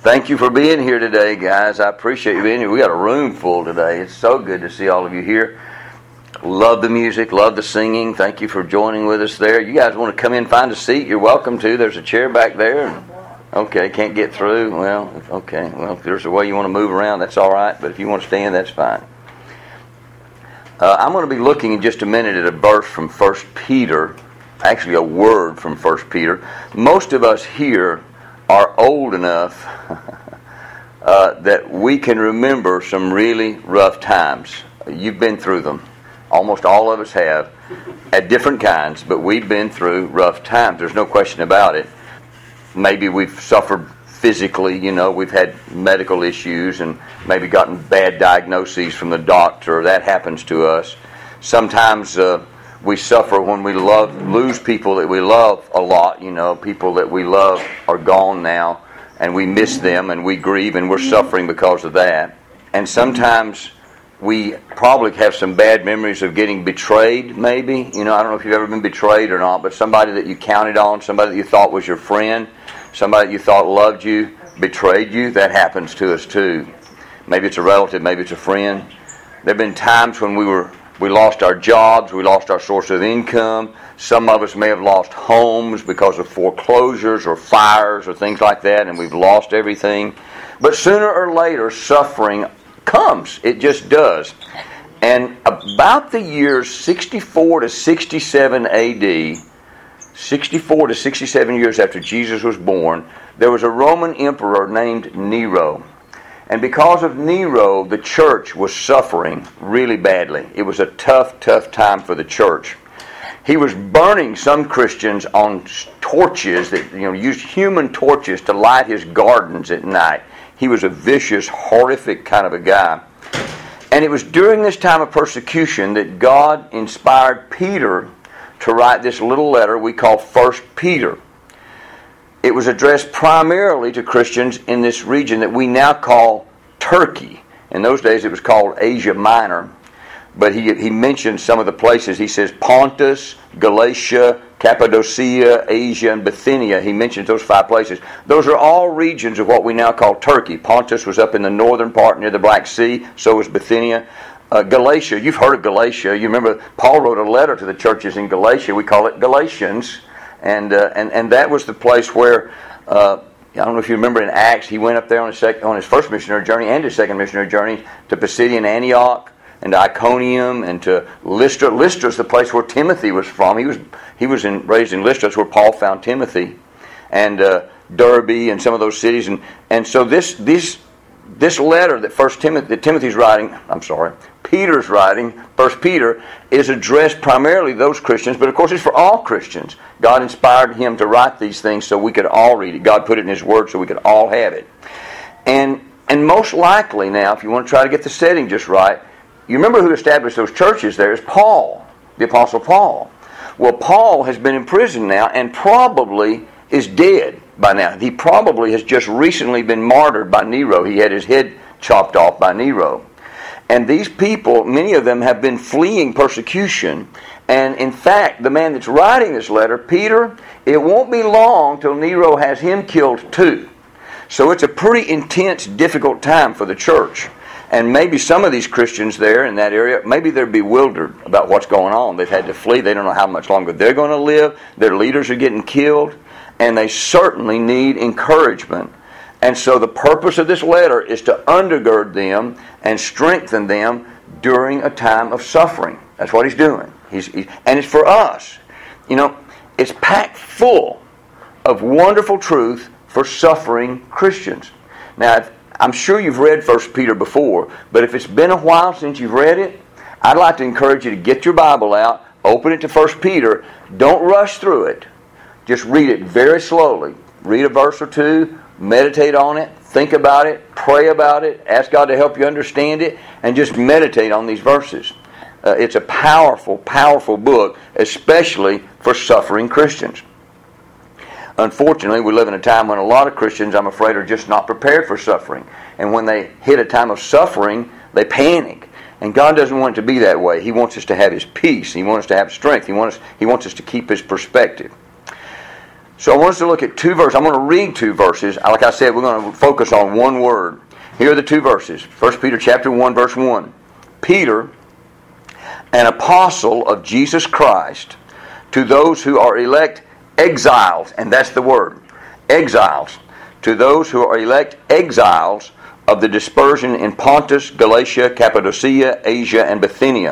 Thank you for being here today, guys. I appreciate you being here. We got a room full today. It's so good to see all of you here. Love the music, love the singing. Thank you for joining with us there. You guys want to come in and find a seat, you're welcome to. There's a chair back there. Okay, can't get through. Well, okay. Well, if there's a way you want to move around, that's all right. But if you want to stand, that's fine. I'm going to be looking in just a minute at a verse from 1 Peter. Actually, a word from 1 Peter. Most of us here are old enough that we can remember some really rough times. You've been through them. Almost all of us have, at different kinds, but we've been through rough times. There's no question about it. Maybe we've suffered physically, we've had medical issues and maybe gotten bad diagnoses from the doctor. That happens to us. Sometimes we suffer when we lose people that we love a lot. People that we love are gone now, and we miss them, and we grieve, and we're suffering because of that. And sometimes we probably have some bad memories of getting betrayed, maybe. I don't know if you've ever been betrayed or not, but somebody that you counted on, somebody that you thought was your friend, somebody that you thought loved you, betrayed you. That happens to us too. Maybe it's a relative, maybe it's a friend. There have been times when we lost our jobs, we lost our source of income. Some of us may have lost homes because of foreclosures or fires or things like that, and we've lost everything. But sooner or later, suffering comes. It just does. And about the years 64 to 67 AD, 64 to 67 years after Jesus was born, there was a Roman emperor named Nero. And because of Nero, the church was suffering really badly. It was a tough time for the church. He was burning some Christians on torches that used human torches to light his gardens at night. He was a vicious, horrific kind of a guy. And it was during this time of persecution that God inspired Peter to write this little letter we call 1 Peter. It was addressed primarily to Christians in this region that we now call Turkey. In those days it was called Asia Minor. But he mentioned some of the places. He says Pontus, Galatia, Cappadocia, Asia, and Bithynia. He mentions those 5 places. Those are all regions of what we now call Turkey. Pontus was up in the northern part near the Black Sea. So was Bithynia. Galatia, you've heard of Galatia. You remember Paul wrote a letter to the churches in Galatia. We call it Galatians. And that was the place where, I don't know if you remember in Acts, he went up there on his first missionary journey and his second missionary journey to Pisidian Antioch and to Iconium and to Lystra. Lystra's the place where Timothy was from. He was raised in Lystra. That's where Paul found Timothy. And Derbe and some of those cities. And so this letter that Timothy's writing, Peter's writing, 1 Peter, is addressed primarily to those Christians, but of course it's for all Christians. God inspired him to write these things so we could all read it. God put it in His Word so we could all have it. And most likely now, if you want to try to get the setting just right, you remember who established those churches there is Paul, the Apostle Paul. Well, Paul has been in prison now and probably is dead by now. He probably has just recently been martyred by Nero. He had his head chopped off by Nero. And these people, many of them have been fleeing persecution. And in fact, the man that's writing this letter, Peter, it won't be long till Nero has him killed too. So it's a pretty intense, difficult time for the church. And maybe some of these Christians there in that area, maybe they're bewildered about what's going on. They've had to flee. They don't know how much longer they're going to live. Their leaders are getting killed. And they certainly need encouragement. And so the purpose of this letter is to undergird them and strengthen them during a time of suffering. That's what he's doing. And it's for us. It's packed full of wonderful truth for suffering Christians. Now, I'm sure you've read 1 Peter before, but if it's been a while since you've read it, I'd like to encourage you to get your Bible out, open it to 1 Peter. Don't rush through it. Just read it very slowly. Read a verse or two, meditate on it, think about it, pray about it, ask God to help you understand it, and just meditate on these verses. It's a powerful, powerful book, especially for suffering Christians. Unfortunately, we live in a time when a lot of Christians, I'm afraid, are just not prepared for suffering. And when they hit a time of suffering, they panic. And God doesn't want it to be that way. He wants us to have His peace. He wants us to have strength. He wants us to keep His perspective. So I want us to look at two verses. I'm going to read two verses. Like I said, we're going to focus on one word. Here are the two verses. 1 Peter chapter 1, verse 1. Peter, an apostle of Jesus Christ, to those who are elect exiles, and that's the word, exiles, to those who are elect exiles of the dispersion in Pontus, Galatia, Cappadocia, Asia, and Bithynia,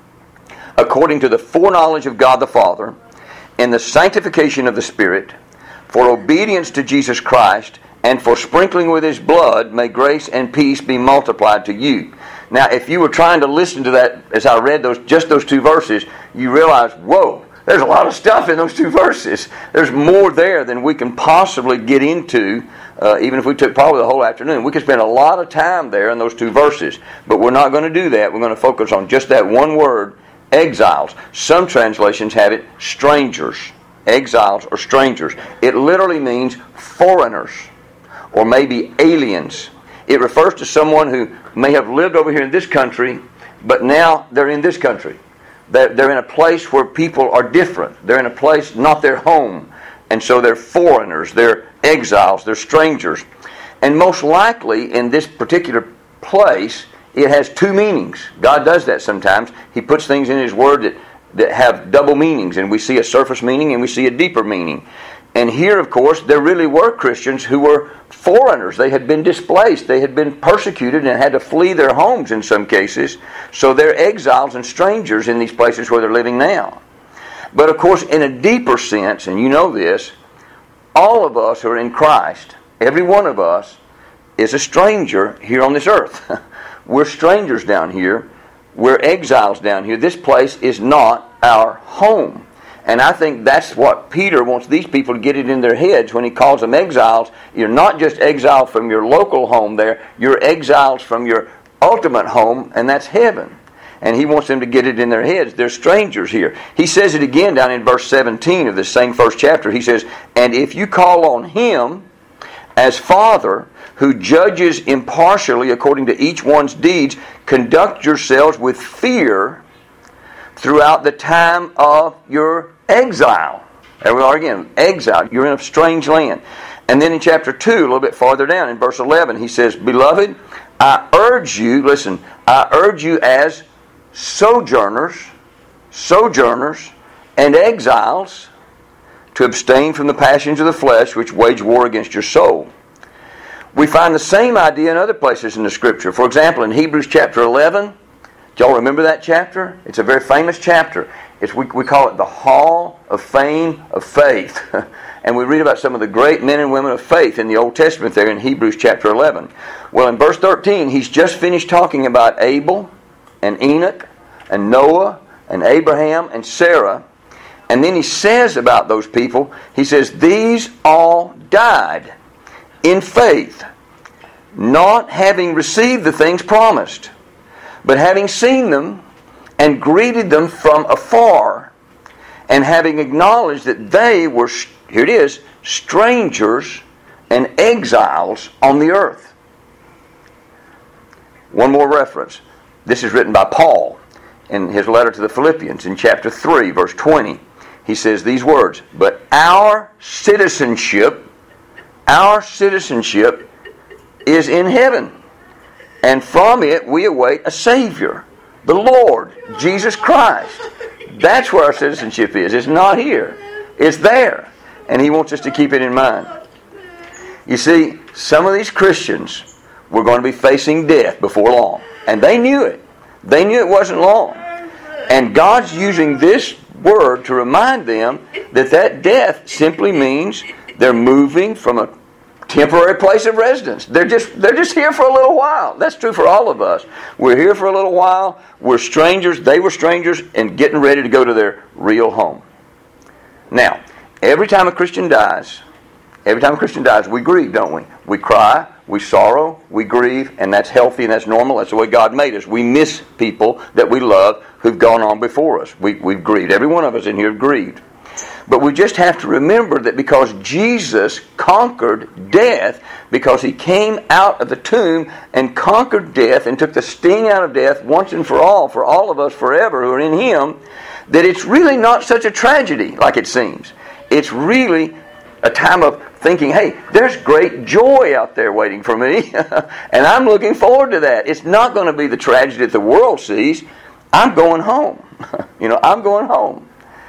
according to the foreknowledge of God the Father, in the sanctification of the Spirit, for obedience to Jesus Christ, and for sprinkling with His blood, may grace and peace be multiplied to you. Now, if you were trying to listen to that as I read just those two verses, you realize, whoa, there's a lot of stuff in those two verses. There's more there than we can possibly get into, even if we took probably the whole afternoon. We could spend a lot of time there in those two verses, but we're not going to do that. We're going to focus on just that one word, exiles. Some translations have it strangers. Exiles or strangers. It literally means foreigners or maybe aliens. It refers to someone who may have lived over here in this country, but now they're in this country. They're in a place where people are different. They're in a place not their home. And so they're foreigners, they're exiles, they're strangers. And most likely in this particular place, it has two meanings. God does that sometimes. He puts things in His Word that have double meanings, and we see a surface meaning and we see a deeper meaning. And here, of course, there really were Christians who were foreigners. They had been displaced. They had been persecuted and had to flee their homes in some cases. So they're exiles and strangers in these places where they're living now. But of course, in a deeper sense, and you know this, all of us who are in Christ, every one of us, is a stranger here on this earth. We're strangers down here. We're exiles down here. This place is not our home. And I think that's what Peter wants these people to get it in their heads when he calls them exiles. You're not just exiled from your local home there. You're exiles from your ultimate home, and that's heaven. And he wants them to get it in their heads. They're strangers here. He says it again down in verse 17 of this same first chapter. He says, and if you call on Him as Father, who judges impartially according to each one's deeds, conduct yourselves with fear throughout the time of your exile. There we are again, exile. You're in a strange land. And then in chapter 2, a little bit farther down, in verse 11, he says, Beloved, I urge you, listen, I urge you as sojourners, and exiles, to abstain from the passions of the flesh which wage war against your soul. We find the same idea in other places in the Scripture. For example, in Hebrews chapter 11, do y'all remember that chapter? It's a very famous chapter. We call it the Hall of Fame of Faith. And we read about some of the great men and women of faith in the Old Testament there in Hebrews chapter 11. Well, in verse 13, he's just finished talking about Abel and Enoch and Noah and Abraham and Sarah. And then he says about those people, he says, these all died in faith, not having received the things promised, but having seen them and greeted them from afar, and having acknowledged that they were, here it is, strangers and exiles on the earth. One more reference. This is written by Paul in his letter to the Philippians in chapter 3, verse 20. He says these words, but our citizenship is in heaven, and from it we await a Savior, the Lord, Jesus Christ. That's where our citizenship is. It's not here. It's there. And He wants us to keep it in mind. You see, some of these Christians were going to be facing death before long. And they knew it. They knew it wasn't long. And God's using this word to remind them that death simply means they're moving from a temporary place of residence. They're just here for a little while. That's true for all of us. We're here for a little while. We're strangers. They were strangers and getting ready to go to their real home. Now, every time a Christian dies, we grieve, don't we? We cry, we sorrow, we grieve, and that's healthy and that's normal. That's the way God made us. We miss people that we love who've gone on before us. We've grieved. Every one of us in here grieved. But we just have to remember that because Jesus conquered death, because He came out of the tomb and conquered death and took the sting out of death once and for all of us forever who are in Him, that it's really not such a tragedy like it seems. It's really a time of thinking, hey, there's great joy out there waiting for me, and I'm looking forward to that. It's not going to be the tragedy that the world sees. I'm going home. I'm going home.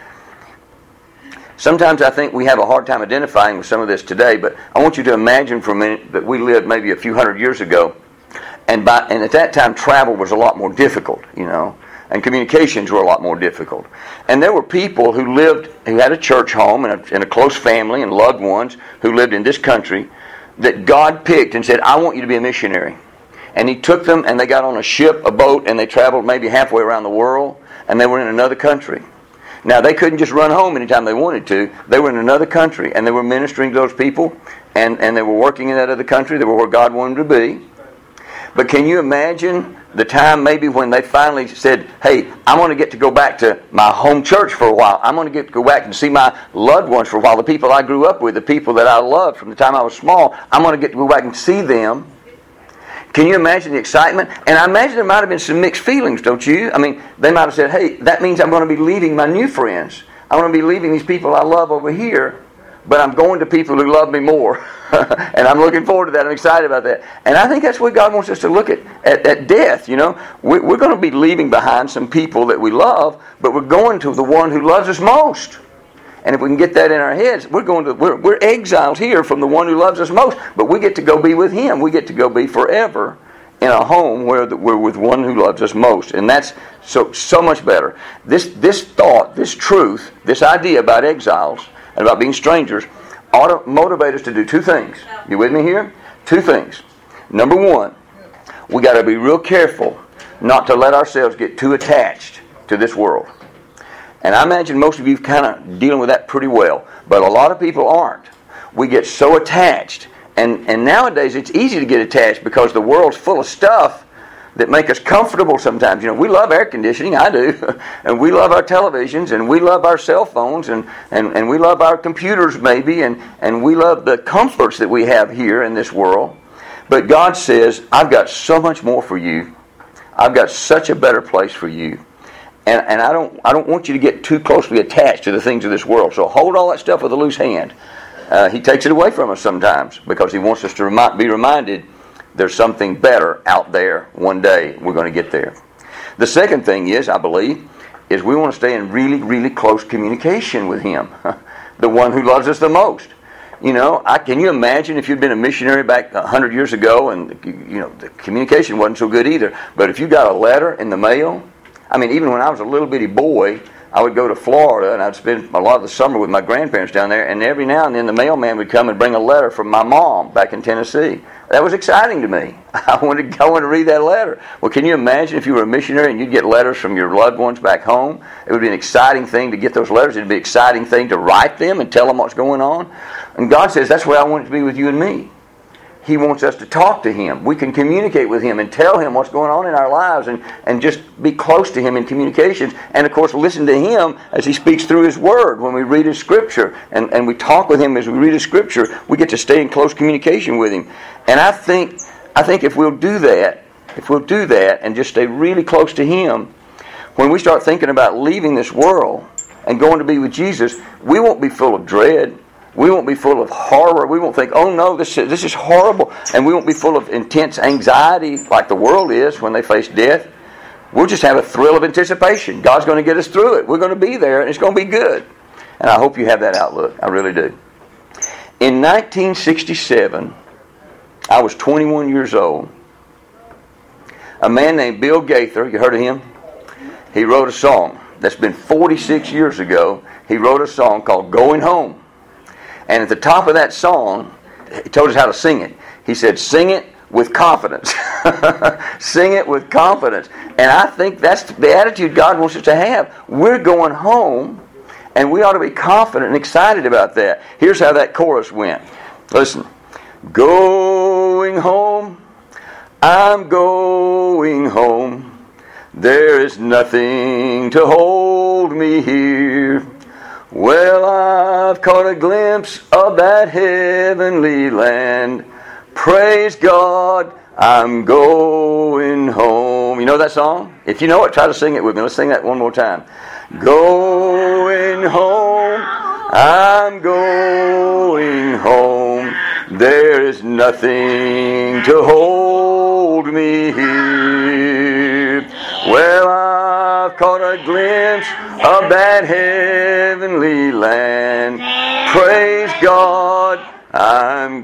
Sometimes I think we have a hard time identifying with some of this today, but I want you to imagine for a minute that we lived maybe a few hundred years ago, and at that time travel was a lot more difficult, and communications were a lot more difficult. And there were people who had a church home and a close family and loved ones who lived in this country that God picked and said, I want you to be a missionary. And He took them and they got on a ship, a boat, and they traveled maybe halfway around the world, and they were in another country. Now, they couldn't just run home anytime they wanted to. They were in another country, and they were ministering to those people, and they were working in that other country. They were where God wanted them to be. But can you imagine the time maybe when they finally said, hey, I want to get to go back to my home church for a while. I'm going to get to go back and see my loved ones for a while. The people I grew up with, the people that I loved from the time I was small, I'm going to get to go back and see them. Can you imagine the excitement? And I imagine there might have been some mixed feelings, don't you? I mean, they might have said, hey, that means I'm going to be leaving my new friends. I'm going to be leaving these people I love over here, but I'm going to people who love me more. And I'm looking forward to that. I'm excited about that. And I think that's what God wants us to look at death, We're going to be leaving behind some people that we love, but we're going to the one who loves us most. And if we can get that in our heads, we're exiles here from the one who loves us most, but we get to go be with Him. We get to go be forever in a home where we're with one who loves us most. And that's so much better. This thought, this truth, this idea about exiles and about being strangers ought to motivate us to do two things. You with me here? Two things. Number one, we got to be real careful not to let ourselves get too attached to this world. And I imagine most of you kind of dealing with that pretty well. But a lot of people aren't. We get so attached. And nowadays it's easy to get attached because the world's full of stuff that make us comfortable sometimes. We love air conditioning, I do. And we love our televisions, and we love our cell phones, and we love our computers maybe, and we love the comforts that we have here in this world. But God says, I've got so much more for you. I've got such a better place for you. And I don't want you to get too closely attached to the things of this world. So hold all that stuff with a loose hand. He takes it away from us sometimes because He wants us to be reminded there's something better out there one day. We're going to get there. The second thing is, I believe, is we want to stay in really, really close communication with Him, the one who loves us the most. Can you imagine if you'd been a missionary back 100 years ago and the communication wasn't so good either, but if you got a letter in the mail, even when I was a little bitty boy, I would go to Florida and I'd spend a lot of the summer with my grandparents down there, and every now and then the mailman would come and bring a letter from my mom back in Tennessee. That was exciting to me. I wanted to read that letter. Well, can you imagine if you were a missionary and you'd get letters from your loved ones back home? It would be an exciting thing to get those letters. It would be an exciting thing to write them and tell them what's going on. And God says, that's where I want it to be with you and me. He wants us to talk to Him. We can communicate with Him and tell Him what's going on in our lives and just be close to Him in communications. And, of course, listen to Him as He speaks through His Word when we read His Scripture. And we talk with Him as we read His Scripture. We get to stay in close communication with Him. And I think if we'll do that and just stay really close to Him, when we start thinking about leaving this world and going to be with Jesus, we won't be full of dread. We won't be full of horror. We won't think, oh no, this is horrible. And we won't be full of intense anxiety like the world is when they face death. We'll just have a thrill of anticipation. God's going to get us through it. We're going to be there and it's going to be good. And I hope you have that outlook. I really do. In 1967, I was 21 years old. A man named Bill Gaither, you heard of him? He wrote a song that's been 46 years ago. He wrote a song called Going Home. And at the top of that song, he told us how to sing it. He said, sing it with confidence. Sing it with confidence. And I think that's the attitude God wants us to have. We're going home, and we ought to be confident and excited about that. Here's how that chorus went. Listen. Going home, I'm going home. There is nothing to hold me here. Well, I've caught a glimpse of that heavenly land. Praise God, I'm going home. You know that song? If you know it, try to sing it with me. Let's sing that one more time. Going home, I'm going home. There is nothing to hold me here. Well, I've caught a glimpse of that heavenly land. Praise God, I'm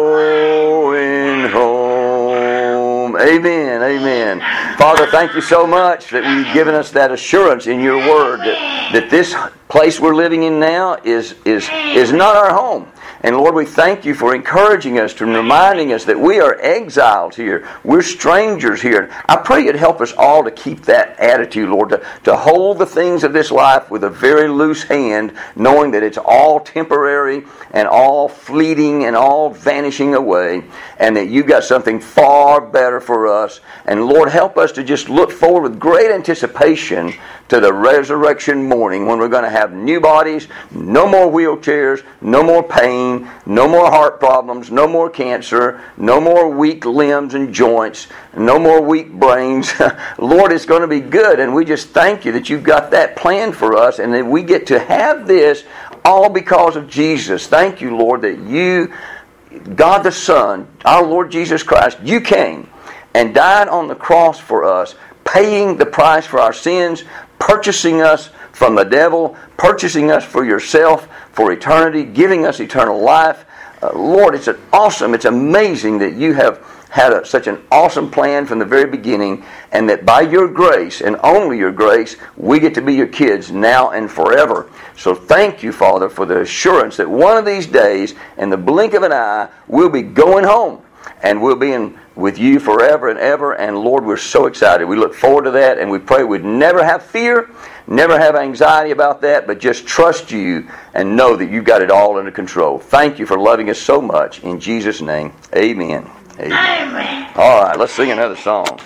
going home. Amen, amen. Father, thank you so much that you've given us that assurance in your word that this place we're living in now is not our home. And Lord, we thank you for encouraging us and reminding us that we are exiles here. We're strangers here. I pray you'd help us all to keep that attitude, Lord, to hold the things of this life with a very loose hand, knowing that it's all temporary and all fleeting and all vanishing away, and that you've got something far better for us. And Lord, help us to just look forward with great anticipation to the resurrection morning when we're going to have new bodies, no more wheelchairs, no more pain, no more heart problems, no more cancer, no more weak limbs and joints, no more weak brains. Lord, it's going to be good, and we just thank you that you've got that plan for us and that we get to have this all because of Jesus. Thank you, Lord, that you, God the Son, our Lord Jesus Christ, you came and died on the cross for us, paying the price for our sins, purchasing us from the devil, purchasing us for yourself, for eternity, giving us eternal life. Lord, it's amazing that you have had such an awesome plan from the very beginning, and that by your grace, and only your grace, we get to be your kids now and forever. So thank you, Father, for the assurance that one of these days, in the blink of an eye, we'll be going home, and we'll be with you forever and ever. And Lord, we're so excited. We look forward to that, and we pray we'd never have fear, never have anxiety about that, but just trust you and know that you've got it all under control. Thank you for loving us so much. In Jesus' name, amen. Amen. All right, let's sing another song.